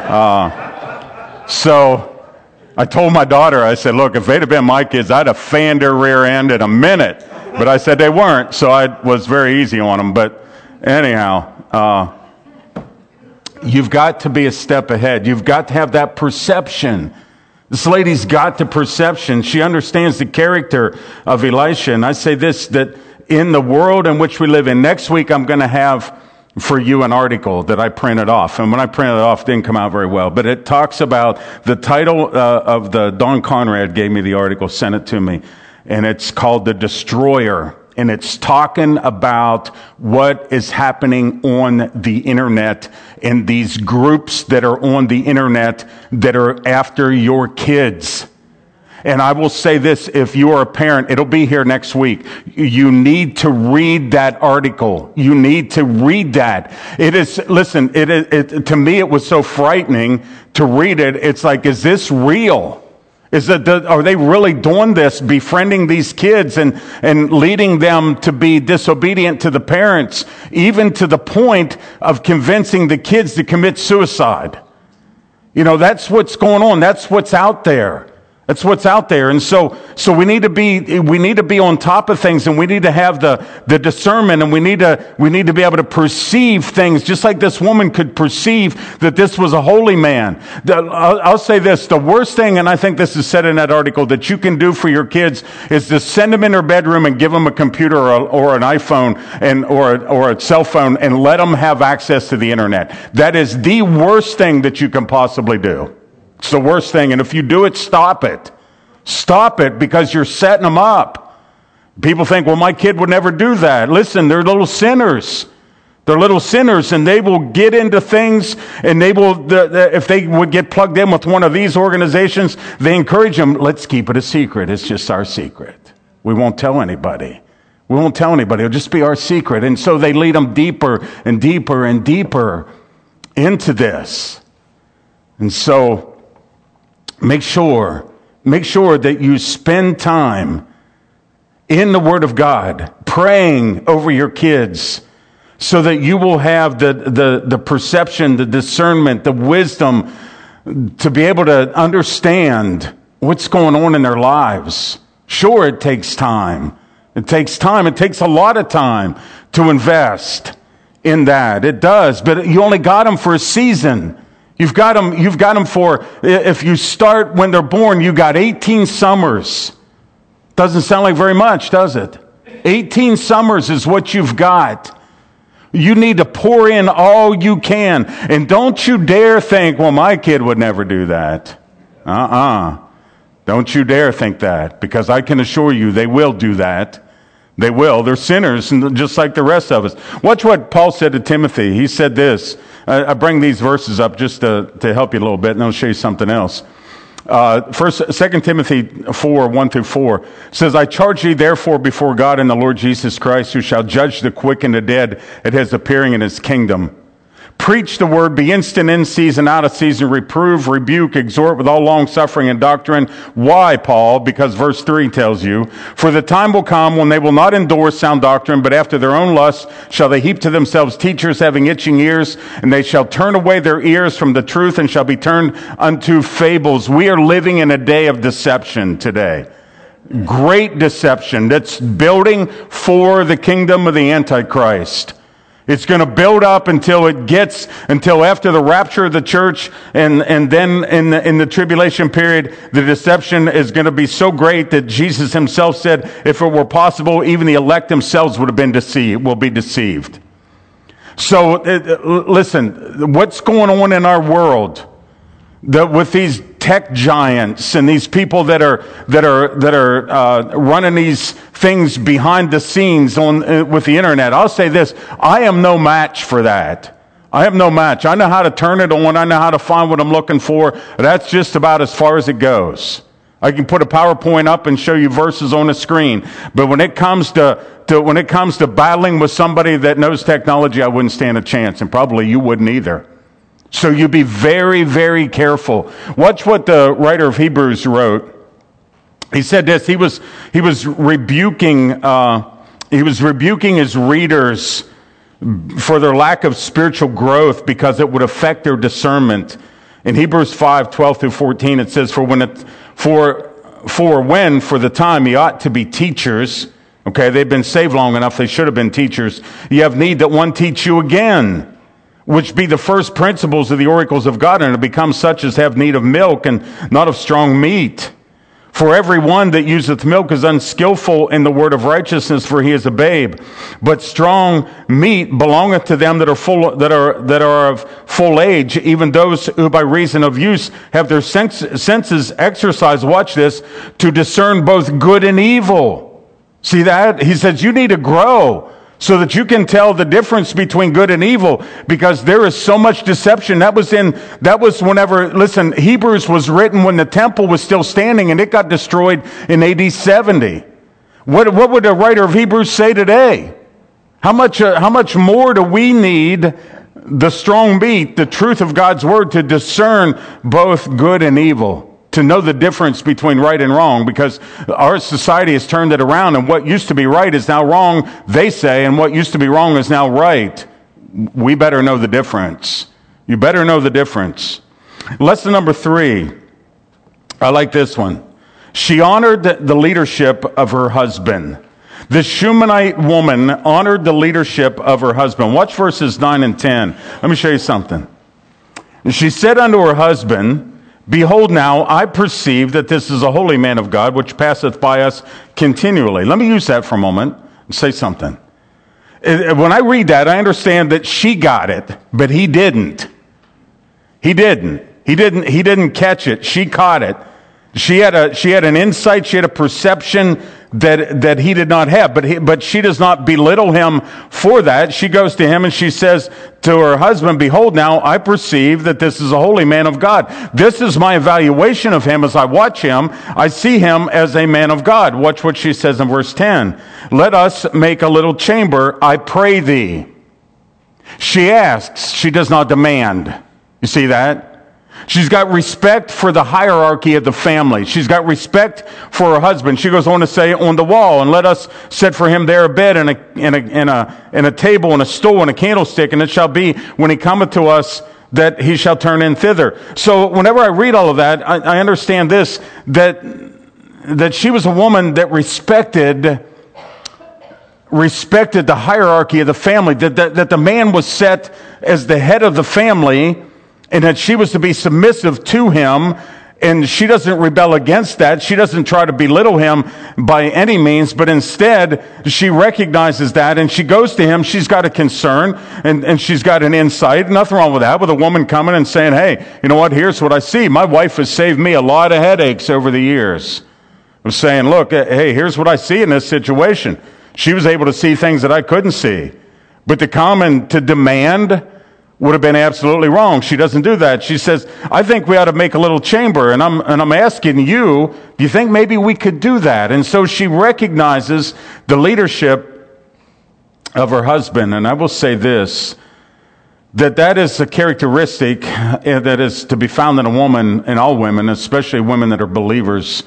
So I told my daughter, I said, look, if they'd have been my kids, I'd have fanned their rear end in a minute. But I said they weren't, so I was very easy on them. But anyhow, you've got to be a step ahead. You've got to have that perception. This lady's got the perception. She understands the character of Elisha. And I say this, that in the world in which we live in, next week I'm going to have for you an article that I printed off. And when I printed it off, it didn't come out very well. But it talks about the title of Don Conrad gave me the article, sent it to me. And it's called The Destroyer. And it's talking about what is happening on the internet and these groups that are on the internet that are after your kids. And I will say this, if you are a parent, it'll be here next week. You need to read that article. You need to read that. To me, it was so frightening to read it. It's like, is this real? Are they really doing this, befriending these kids and leading them to be disobedient to the parents, even to the point of convincing the kids to commit suicide? That's what's going on. That's what's out there. That's what's out there. And so we need to be on top of things, and we need to have the discernment, and we need to be able to perceive things just like this woman could perceive that this was a holy man. I'll say this, the worst thing, and I think this is said in that article, that you can do for your kids is to send them in their bedroom and give them a computer or an iPhone or a cell phone and let them have access to the internet. That is the worst thing that you can possibly do. It's the worst thing. And if you do it, stop it. Stop it, because you're setting them up. People think, well, my kid would never do that. Listen, they're little sinners. They're little sinners, and they will get into things, and they will, if they would get plugged in with one of these organizations, they encourage them, let's keep it a secret. It's just our secret. We won't tell anybody. We won't tell anybody. It'll just be our secret. And so they lead them deeper and deeper and deeper into this. And so make sure that you spend time in the Word of God, praying over your kids, so that you will have the perception, the discernment, the wisdom to be able to understand what's going on in their lives. Sure, it takes time. It takes time. It takes a lot of time to invest in that. It does, but you only got them for a season. You've got them for, if you start when they're born, you got 18 summers. Doesn't sound like very much, does it? 18 summers is what you've got. You need to pour in all you can. And don't you dare think, well, my kid would never do that. Don't you dare think that, because I can assure you they will do that. They will. They're sinners, and just like the rest of us. Watch what Paul said to Timothy. He said this, I bring these verses up just to help you a little bit, and I'll show you something else. 2 Timothy 4, 1-4 says, I charge thee therefore before God and the Lord Jesus Christ, who shall judge the quick and the dead at his appearing in his kingdom. Preach the word, be instant in season, out of season, reprove, rebuke, exhort with all long suffering and doctrine. Why, Paul? Because verse 3 tells you, for the time will come when they will not endure sound doctrine, but after their own lusts shall they heap to themselves teachers having itching ears, and they shall turn away their ears from the truth and shall be turned unto fables. We are living in a day of deception today. Great deception that's building for the kingdom of the Antichrist. It's going to build up until after the rapture of the church, and then in the tribulation period, the deception is going to be so great that Jesus himself said, if it were possible, even the elect themselves will be deceived. So, listen, what's going on in our world with these tech giants and these people that are running these things behind the scenes with the internet? I'll say this: I am no match for that. I am no match. I know how to turn it on. I know how to find what I'm looking for. That's just about as far as it goes. I can put a PowerPoint up and show you verses on a screen, but when it comes to battling with somebody that knows technology, I wouldn't stand a chance, and probably you wouldn't either. So you be very, very careful. Watch what the writer of Hebrews wrote. He said this. He was rebuking his readers for their lack of spiritual growth because it would affect their discernment. In Hebrews 5:12-14, it says, For when for the time ye ought to be teachers, okay, they've been saved long enough, they should have been teachers, ye have need that one teach you again, which be the first principles of the oracles of God, and to become such as have need of milk and not of strong meat. For every one that useth milk is unskillful in the word of righteousness, for he is a babe. But strong meat belongeth to them that are of full age, even those who by reason of use have their senses exercised, watch this, to discern both good and evil. See that? He says you need to grow so that you can tell the difference between good and evil, because there is so much deception. That was whenever, listen, Hebrews was written when the temple was still standing, and it got destroyed in AD 70. What would the writer of Hebrews say today? How much more do we need the strong meat, the truth of God's word, to discern both good and evil? To know the difference between right and wrong, because our society has turned it around, and what used to be right is now wrong, they say, and what used to be wrong is now right. We better know the difference. You better know the difference. Lesson number 3. I like this one. She honored the leadership of her husband. The Shunammite woman honored the leadership of her husband. Watch verses 9 and 10. Let me show you something. She said unto her husband, Behold now, I perceive that this is a holy man of God, which passeth by us continually. Let me use that for a moment and say something. When I read that, I understand that she got it, but he didn't. He didn't catch it. She caught it. She had an insight. She had a perception that he did not have. But she does not belittle him for that. She goes to him and she says to her husband, Behold, now I perceive that this is a holy man of God. This is my evaluation of him as I watch him. I see him as a man of God. Watch what she says in verse 10. Let us make a little chamber, I pray thee. She asks. She does not demand. You see that? She's got respect for the hierarchy of the family. She's got respect for her husband. She goes on to say, on the wall, and let us set for him there a bed and a table and a stool and a candlestick, and it shall be when he cometh to us that he shall turn in thither. So whenever I read all of that, I understand this, that she was a woman that respected the hierarchy of the family, that the man was set as the head of the family, and that she was to be submissive to him, and she doesn't rebel against that. She doesn't try to belittle him by any means, but instead she recognizes that, and she goes to him. She's got a concern, and she's got an insight. Nothing wrong with that, with a woman coming and saying, hey, you know what, here's what I see. My wife has saved me a lot of headaches over the years. Of saying, look, hey, here's what I see in this situation. She was able to see things that I couldn't see. But to come and to demand would have been absolutely wrong. She doesn't do that. She says, I think we ought to make a little chamber, and I'm asking you, do you think maybe we could do that? And so she recognizes the leadership of her husband. And I will say this, that is a characteristic that is to be found in a woman, in all women, especially women that are believers,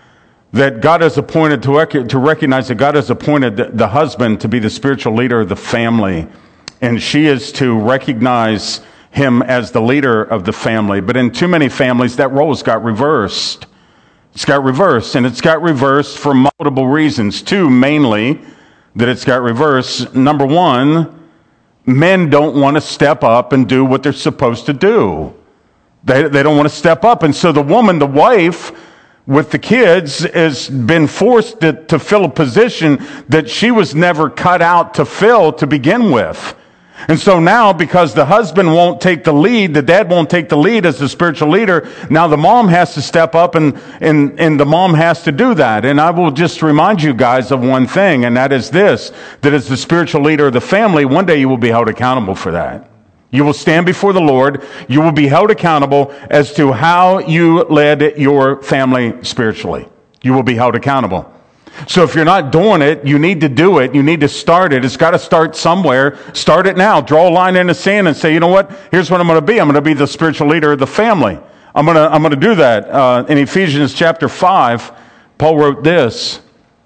that God has appointed to recognize that God has appointed the husband to be the spiritual leader of the family. And she is to recognize him as the leader of the family. But in too many families, that role's got reversed. It's got reversed, and it's got reversed for multiple reasons. Two, mainly, that it's got reversed. Number one, men don't want to step up and do what they're supposed to do. They don't want to step up. And so the woman, the wife, with the kids, has been forced to fill a position that she was never cut out to fill to begin with. And so now, because the husband won't take the lead, the dad won't take the lead as the spiritual leader, now the mom has to step up and the mom has to do that. And I will just remind you guys of one thing, and that is this, that as the spiritual leader of the family, one day you will be held accountable for that. You will stand before the Lord. You will be held accountable as to how you led your family spiritually. You will be held accountable. So if you're not doing it, you need to do it. You need to start it. It's got to start somewhere. Start it now. Draw a line in the sand and say, you know what? Here's what I'm going to be. I'm going to be the spiritual leader of the family. I'm going to do that. In Ephesians chapter 5, Paul wrote this.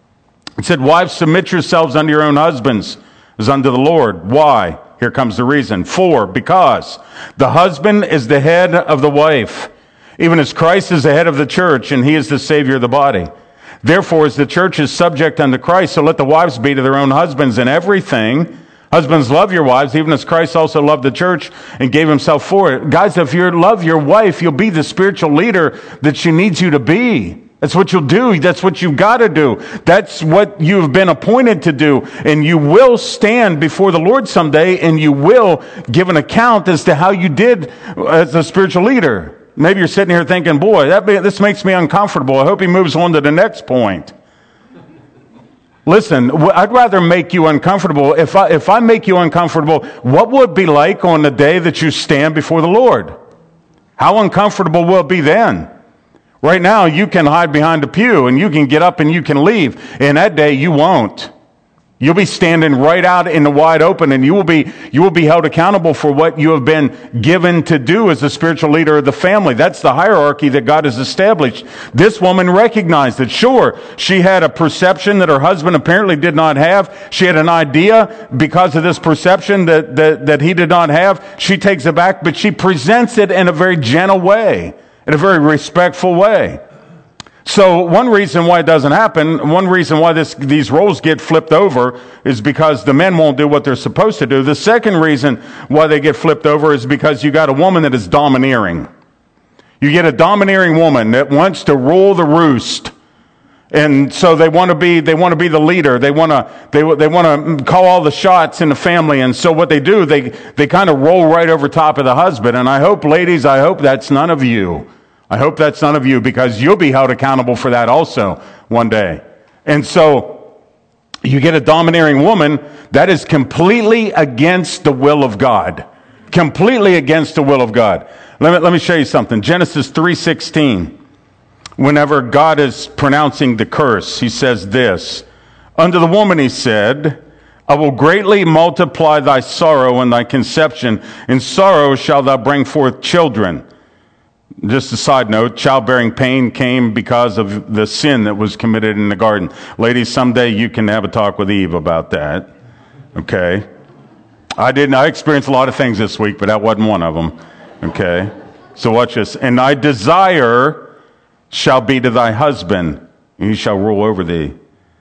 He said, wives, submit yourselves unto your own husbands as unto the Lord. Why? Here comes the reason. Because the husband is the head of the wife, even as Christ is the head of the church, and he is the Savior of the body. Therefore, as the church is subject unto Christ, so let the wives be to their own husbands in everything. Husbands, love your wives, even as Christ also loved the church and gave himself for it. Guys, if you love your wife, you'll be the spiritual leader that she needs you to be. That's what you'll do. That's what you've got to do. That's what you've been appointed to do. And you will stand before the Lord someday, and you will give an account as to how you did as a spiritual leader. Maybe you're sitting here thinking, boy, this makes me uncomfortable. I hope he moves on to the next point. Listen, I'd rather make you uncomfortable. If I make you uncomfortable, what would it be like on the day that you stand before the Lord? How uncomfortable will it be then? Right now, you can hide behind a pew, and you can get up and you can leave. And that day, you won't. You'll be standing right out in the wide open, and you will be held accountable for what you have been given to do as the spiritual leader of the family. That's the hierarchy that God has established. This woman recognized that, sure, she had a perception that her husband apparently did not have. She had an idea because of this perception that he did not have. She takes it back, but she presents it in a very gentle way, in a very respectful way. So one reason why it doesn't happen, one reason why these roles get flipped over is because the men won't do what they're supposed to do. The second reason why they get flipped over is because you got a woman that is domineering. You get a domineering woman that wants to rule the roost. And so they want to be the leader. They want to call all the shots in the family. And so what they do, they kind of roll right over top of the husband. And I hope, ladies, that's none of you. I hope that's none of you, because you'll be held accountable for that also one day. And so you get a domineering woman that is completely against the will of God. Completely against the will of God. Let me show you something. Genesis 3:16. Whenever God is pronouncing the curse, he says this. Unto the woman he said, I will greatly multiply thy sorrow and thy conception. In sorrow shalt thou bring forth children. Just a side note, childbearing pain came because of the sin that was committed in the garden. Ladies, someday you can have a talk with Eve about that. Okay? I experienced a lot of things this week, but that wasn't one of them. Okay? So watch this. And thy desire shall be to thy husband, and he shall rule over thee.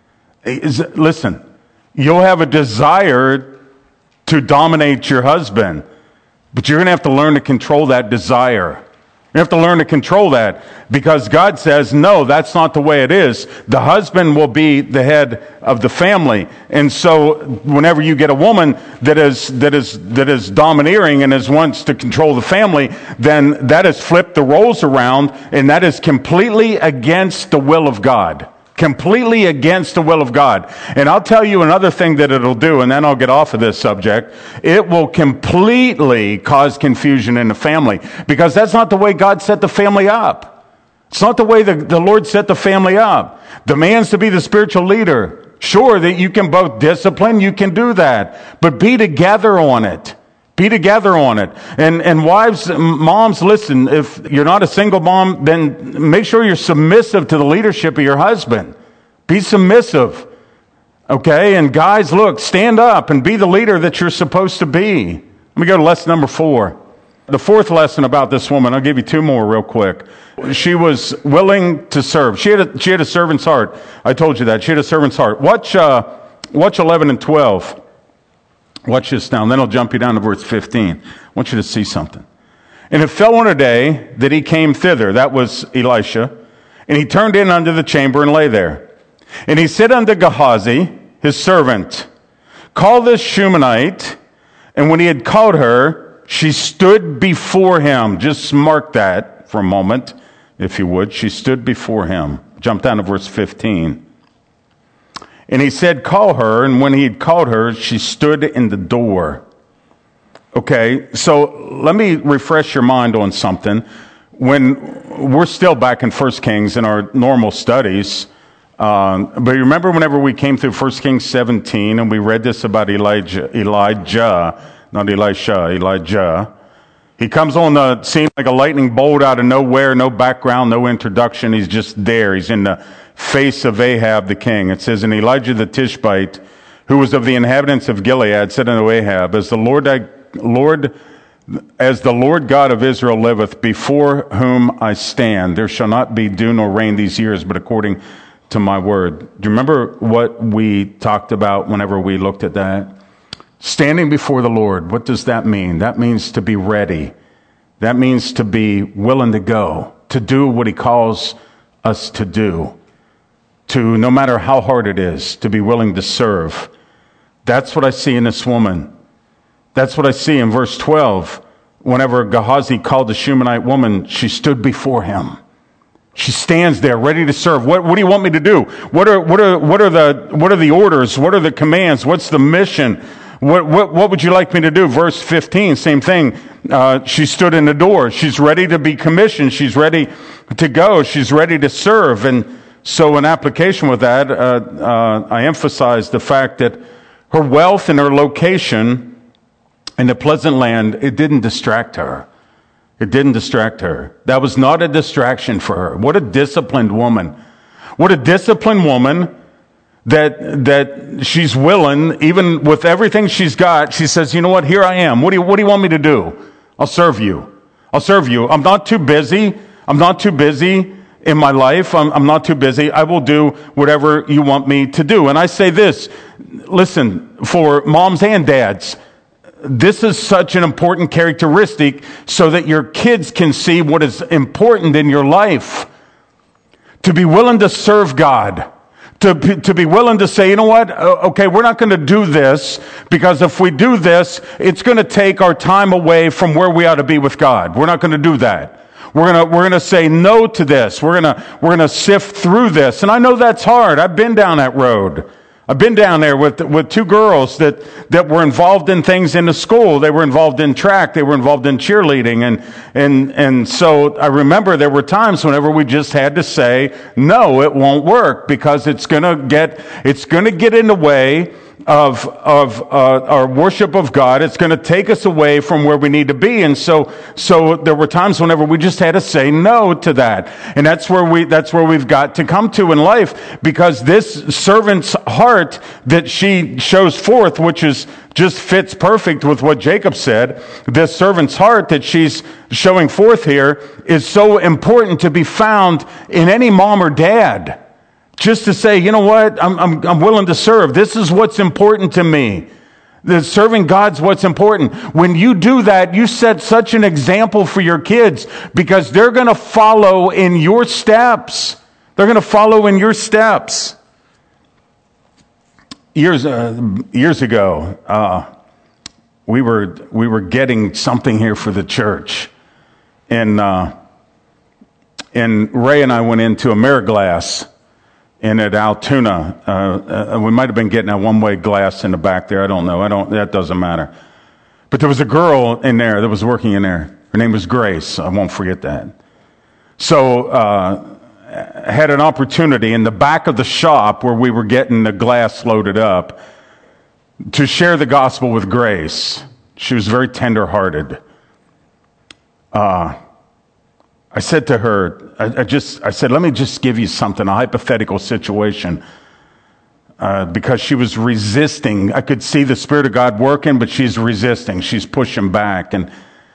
Listen, you'll have a desire to dominate your husband, but you're going to have to learn to control that desire. You have to learn to control that, because God says, no, that's not the way it is. The husband will be the head of the family. And so whenever you get a woman that is domineering and wants to control the family, then that has flipped the roles around, and that is completely against the will of God. Completely against the will of God. And I'll tell you another thing that it'll do, and then I'll get off of this subject. It will completely cause confusion in the family, because that's not the way God set the family up. It's not the way the Lord set the family up. The man's to be the spiritual leader. Sure, that you can both discipline, you can do that, but be together on it. Be together on it. And wives, moms, listen, if you're not a single mom, then make sure you're submissive to the leadership of your husband. Be submissive. Okay? And guys, look, stand up and be the leader that you're supposed to be. Let me go to lesson number 4. The fourth lesson about this woman, I'll give you 2 more real quick. She was willing to serve. She had a servant's heart. I told you that. She had a servant's heart. Watch 11 and 12. Watch this now, and then I'll jump you down to verse 15. I want you to see something. And it fell on a day that he came thither, that was Elisha, and he turned in unto the chamber and lay there. And he said unto Gehazi, his servant, call this Shunammite. And when he had called her, she stood before him. Just mark that for a moment, if you would. She stood before him. Jump down to verse 15. And he said, call her. And when he had called her, she stood in the door. Okay, so let me refresh your mind on something. When we're still back in 1 Kings in our normal studies, but you remember whenever we came through 1 Kings 17 and we read this about Elijah, not Elisha, Elijah. He comes on the scene like a lightning bolt out of nowhere, no background, no introduction. He's just there. He's in the face of Ahab the king. It says, and Elijah the Tishbite, who was of the inhabitants of Gilead, said unto Ahab, as the Lord God of Israel liveth, before whom I stand, there shall not be dew nor rain these years, but according to my word. Do you remember what we talked about whenever we looked at that? Standing before the Lord, what does that mean? That means to be ready. That means to be willing to go, to do what he calls us to do, to, no matter how hard it is, to be willing to serve. That's what I see in this woman. That's what I see in verse 12. Whenever Gehazi called the Shunammite woman, she stood before him. She stands there ready to serve. What do you want me to do? What are the orders? What are the commands? What's the mission? What would you like me to do? Verse 15, same thing. She stood in the door. She's ready to be commissioned. She's ready to go. She's ready to serve. And so in application with that, I emphasize the fact that her wealth and her location in the pleasant land, it didn't distract her. It didn't distract her. That was not a distraction for her. What a disciplined woman. What a disciplined woman that she's willing, even with everything she's got, she says, you know what, here I am. What do you want me to do? I'll serve you. I'll serve you. I'm not too busy. I'm not too busy in my life. I'm not too busy. I will do whatever you want me to do. And I say this, listen, for moms and dads, this is such an important characteristic so that your kids can see what is important in your life. To be willing to serve God. To be willing to say, you know what, okay, we're not going to do this, because if we do this, it's going to take our time away from where we ought to be with God. We're not going to do that. We're going to say no to this. We're going to sift through this. And I know that's hard. I've been down that road. I've been down there with 2 girls that were involved in things in the school. They were involved in track. They were involved in cheerleading. And so I remember there were times whenever we just had to say, no, it won't work, because it's going to get in the way of our worship of God. It's going to take us away from where we need to be. And so there were times whenever we just had to say no to that. And that's where we've got to come to in life, because this servant's heart that she shows forth, which is just fits perfect with what Jacob said, this servant's heart that she's showing forth here is so important to be found in any mom or dad. Just to say, you know what, I'm willing to serve. This is what's important to me. The serving God's what's important. When you do that, you set such an example for your kids, because they're going to follow in your steps. They're going to follow in your steps. Years ago, we were getting something here for the church, and Ray and I went into Ameriglass and at Altoona. We might have been getting a one-way glass in the back there. I don't know. That doesn't matter. But there was a girl in there that was working in there. Her name was Grace. I won't forget that. So I had an opportunity in the back of the shop where we were getting the glass loaded up to share the gospel with Grace. She was very tender-hearted. I said to her, I said, let me just give you something, a hypothetical situation. Because she was resisting. I could see the Spirit of God working, but she's resisting. She's pushing back. And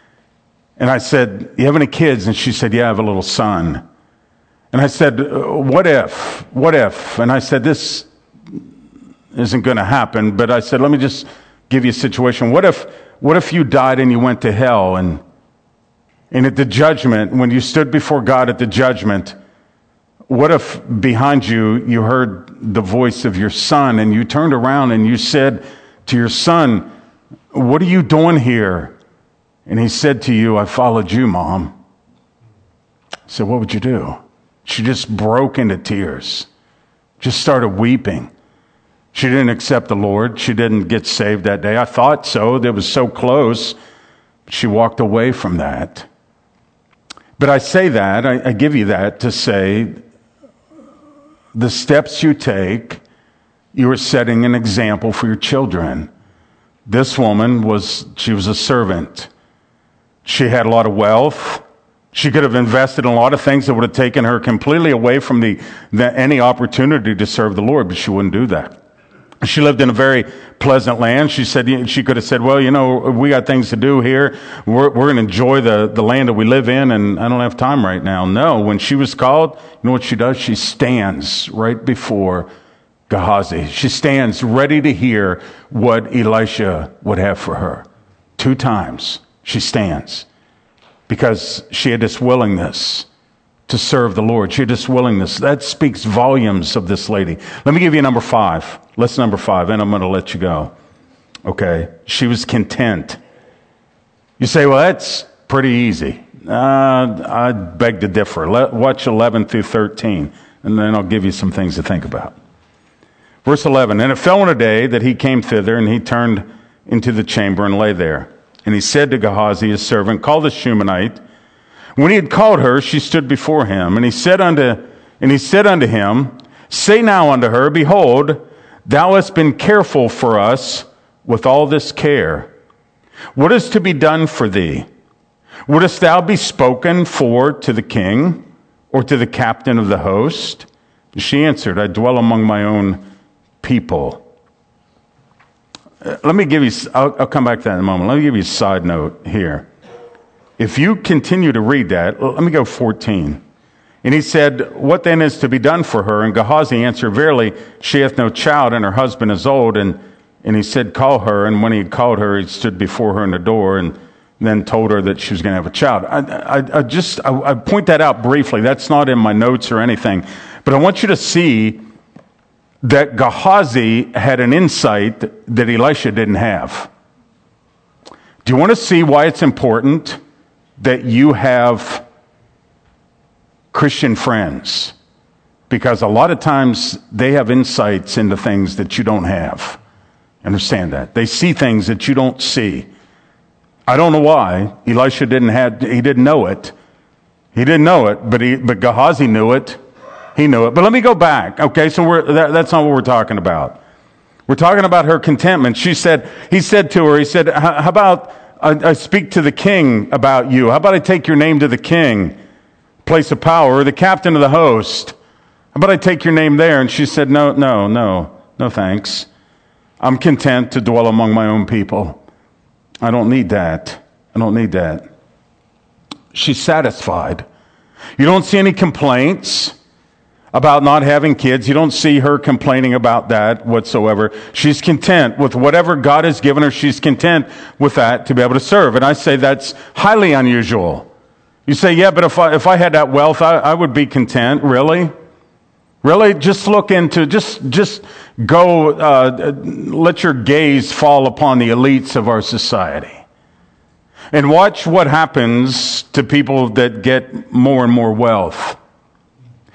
I said, you have any kids? And she said, yeah, I have a little son. And I said, what if? And I said, this isn't going to happen, but I said, let me just give you a situation. What if you died and you went to hell, and at the judgment, when you stood before God at the judgment, what if behind you heard the voice of your son, and you turned around and you said to your son, what are you doing here? And he said to you, I followed you, Mom. I said, what would you do? She just broke into tears, just started weeping. She didn't accept the Lord. She didn't get saved that day. I thought so. That was so close. She walked away from that. But I say that, I give you that to say, the steps you take, you are setting an example for your children. This woman she was a servant. She had a lot of wealth. She could have invested in a lot of things that would have taken her completely away from any opportunity to serve the Lord, but she wouldn't do that. She lived in a very pleasant land. She could have said, well, we got things to do here. We're going to enjoy the land that we live in, and I don't have time right now. No, when she was called, you know what she does? She stands right before Gehazi. She stands ready to hear what Elisha would have for her. 2 times she stands because she had this willingness to serve the Lord. She had this willingness. That speaks volumes of this lady. Let me give you number 5. Lesson number 5, and I'm going to let you go. Okay. She was content. You say, well, that's pretty easy. I beg to differ. Watch 11 through 13, and then I'll give you some things to think about. Verse 11, and it fell on a day that he came thither, and he turned into the chamber and lay there. And he said to Gehazi, his servant, call the Shunammite. When he had called her, she stood before him, and he said unto him, say now unto her, behold, thou hast been careful for us with all this care. What is to be done for thee? Wouldest thou be spoken for to the king, or to the captain of the host? She answered, I dwell among my own people. Let me give you, I'll come back to that in a moment. Let me give you a side note here. If you continue to read that, let me go 14. And he said, what then is to be done for her? And Gehazi answered, verily, she hath no child, and her husband is old. And he said, call her. And when he had called her, he stood before her in the door, and then told her that she was going to have a child. I point that out briefly. That's not in my notes or anything. But I want you to see that Gehazi had an insight that Elisha didn't have. Do you want to see why it's important that you have Christian friends? Because a lot of times they have insights into things that you don't have. Understand that. They see things that you don't see. I don't know why. Elisha didn't know it. He didn't know it, but Gehazi knew it. He knew it. But let me go back. Okay, so that's not what we're talking about. We're talking about her contentment. He said to her, how about I speak to the king about you? How about I take your name to the king, place of power, or the captain of the host? How about I take your name there? And she said, no, thanks. I'm content to dwell among my own people. I don't need that. She's satisfied. You don't see any complaints about not having kids. You don't see her complaining about that whatsoever. She's content with whatever God has given her. She's content with that to be able to serve. And I say that's highly unusual. You say, yeah, but if I had that wealth, I would be content. Really? Just look into, just go, let your gaze fall upon the elites of our society. And watch what happens to people that get more and more wealth.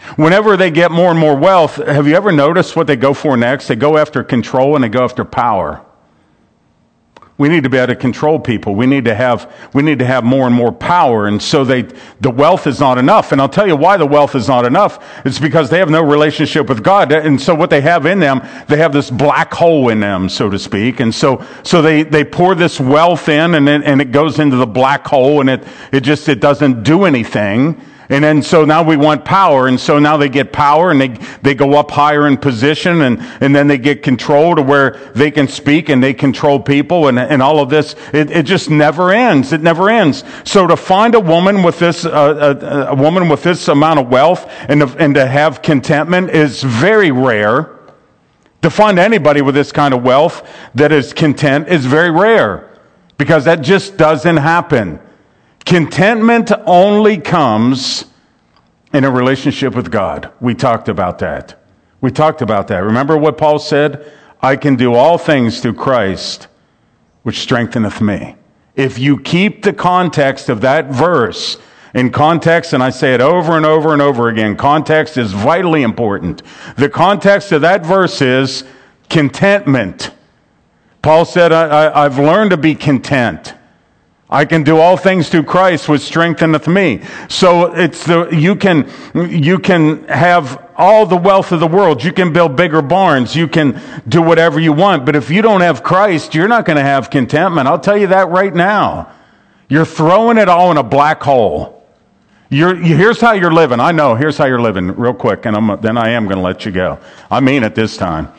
Whenever they get more and more wealth, have you ever noticed what they go for next? They go after control and they go after power. We need to be able to control people. We need to have more and more power. And so the wealth is not enough. And I'll tell you why the wealth is not enough. It's because they have no relationship with God. And so what they have in them, they have this black hole in them, so to speak. And so they pour this wealth in and it goes into the black hole and it doesn't do anything. And then so now we want power, and so now they get power and they go up higher in position and then they get control to where they can speak and they control people and all of this. It just never ends. It never ends. So to find a woman with this a woman with this amount of wealth and to have contentment is very rare. To find anybody with this kind of wealth that is content is very rare, because that just doesn't happen. Contentment only comes in a relationship with God. We talked about that. Remember what Paul said? I can do all things through Christ, which strengtheneth me. If you keep the context of that verse in context, and I say it over and over and over again, context is vitally important. The context of that verse is contentment. Paul said, I've learned to be content. I can do all things through Christ, which strengtheneth me. So you can have all the wealth of the world. You can build bigger barns. You can do whatever you want. But if you don't have Christ, you're not going to have contentment. I'll tell you that right now. You're throwing it all in a black hole. Here's how you're living. I know. Here's how you're living, real quick, and then I am going to let you go. I mean it this time.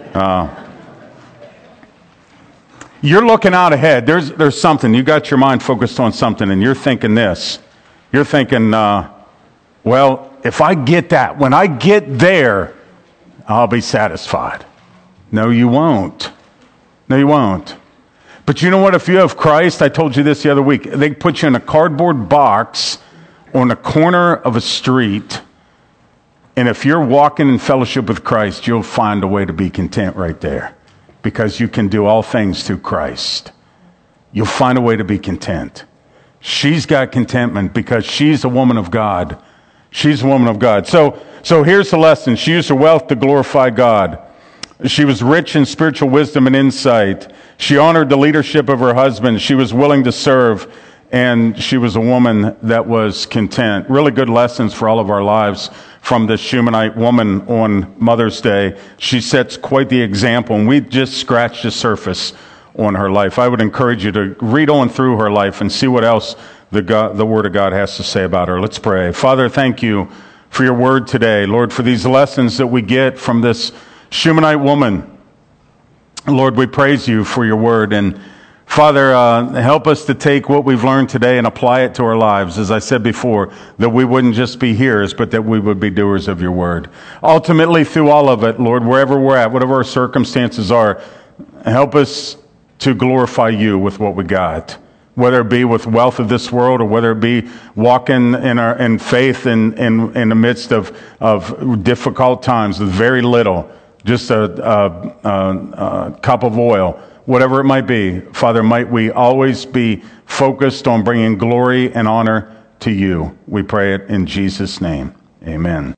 You're looking out ahead. There's something. You got your mind focused on something, and you're thinking this. You're thinking, well, if I get that, when I get there, I'll be satisfied. No, you won't. No, you won't. But you know what? If you have Christ, I told you this the other week, they put you in a cardboard box on the corner of a street, and if you're walking in fellowship with Christ, you'll find a way to be content right there. Because you can do all things through Christ. You'll find a way to be content. She's got contentment because she's a woman of God. She's a woman of God. So here's the lesson. She used her wealth to glorify God. She was rich in spiritual wisdom and insight. She honored the leadership of her husband. She was willing to serve. And she was a woman that was content. Really good lessons for all of our lives from this Shunammite woman on Mother's Day. She sets quite the example, and we just scratched the surface on her life. I would encourage you to read on through her life and see what else the Word of God has to say about her. Let's pray. Father, thank you for your Word today. Lord, for these lessons that we get from this Shunammite woman. Lord, we praise you for your Word. And Father, help us to take what we've learned today and apply it to our lives. As I said before, that we wouldn't just be hearers, but that we would be doers of your word. Ultimately, through all of it, Lord, wherever we're at, whatever our circumstances are, help us to glorify you with what we got. Whether it be with wealth of this world or whether it be walking in faith in the midst of difficult times with very little, just a cup of oil. Whatever it might be, Father, might we always be focused on bringing glory and honor to you. We pray it in Jesus' name. Amen.